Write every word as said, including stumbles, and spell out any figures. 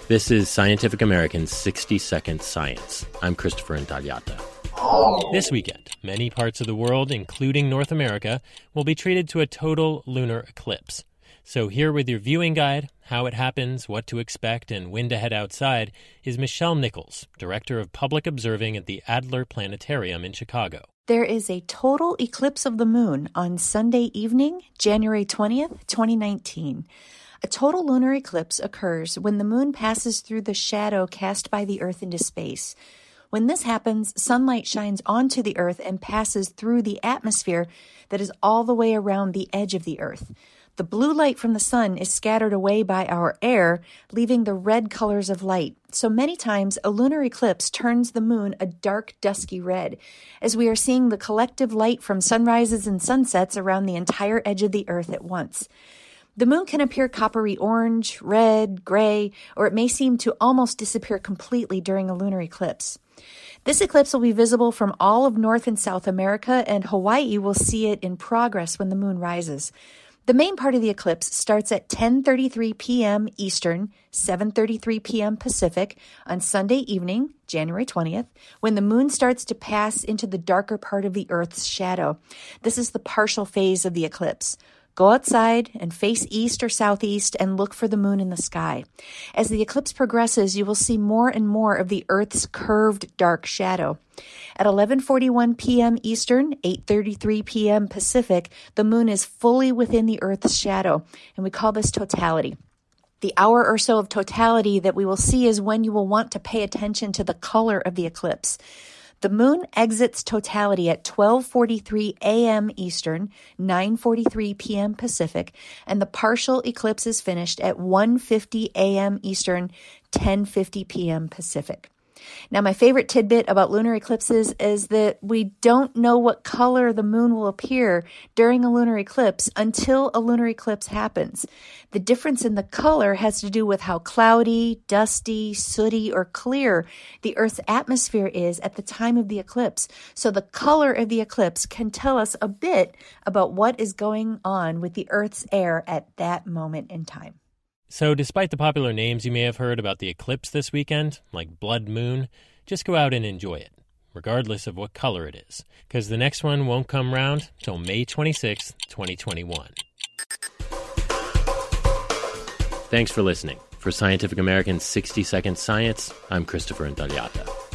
This is Scientific American's sixty second Science. I'm Christopher Intagliata. This weekend, many parts of the world, including North America, will be treated to a total lunar eclipse. So here with your viewing guide, how it happens, what to expect, and when to head outside, is Michelle Nichols, Director of Public Observing at the Adler Planetarium in Chicago. There is a total eclipse of the moon on Sunday evening, January twentieth, twenty nineteen. A total lunar eclipse occurs when the moon passes through the shadow cast by the Earth into space. When this happens, sunlight shines onto the Earth and passes through the atmosphere that is all the way around the edge of the Earth. The blue light from the sun is scattered away by our air, leaving the red colors of light. So many times, a lunar eclipse turns the moon a dark, dusky red, as we are seeing the collective light from sunrises and sunsets around the entire edge of the Earth at once. The moon can appear coppery orange, red, gray, or it may seem to almost disappear completely during a lunar eclipse. This eclipse will be visible from all of North and South America, and Hawaii will see it in progress when the moon rises. The main part of the eclipse starts at ten thirty-three p.m. Eastern, seven thirty-three p.m. Pacific on Sunday evening, January twentieth, when the moon starts to pass into the darker part of the Earth's shadow. This is the partial phase of the eclipse. Go outside and face east or southeast and look for the moon in the sky. As the eclipse progresses, you will see more and more of the Earth's curved dark shadow. At eleven forty-one p.m. Eastern, eight thirty-three p.m. Pacific, the moon is fully within the Earth's shadow, and we call this totality. The hour or so of totality that we will see is when you will want to pay attention to the color of the eclipse. The moon exits totality at twelve forty-three a.m. Eastern, nine forty-three p.m. Pacific, and the partial eclipse is finished at one fifty a.m. Eastern, ten fifty p.m. Pacific. Now, my favorite tidbit about lunar eclipses is that we don't know what color the moon will appear during a lunar eclipse until a lunar eclipse happens. The difference in the color has to do with how cloudy, dusty, sooty, or clear the Earth's atmosphere is at the time of the eclipse. So the color of the eclipse can tell us a bit about what is going on with the Earth's air at that moment in time. So despite the popular names you may have heard about the eclipse this weekend, like blood moon, just go out and enjoy it, regardless of what color it is, because the next one won't come round till May twenty-sixth, twenty twenty-one. Thanks for listening. For Scientific American's sixty second Science, I'm Christopher Intagliata.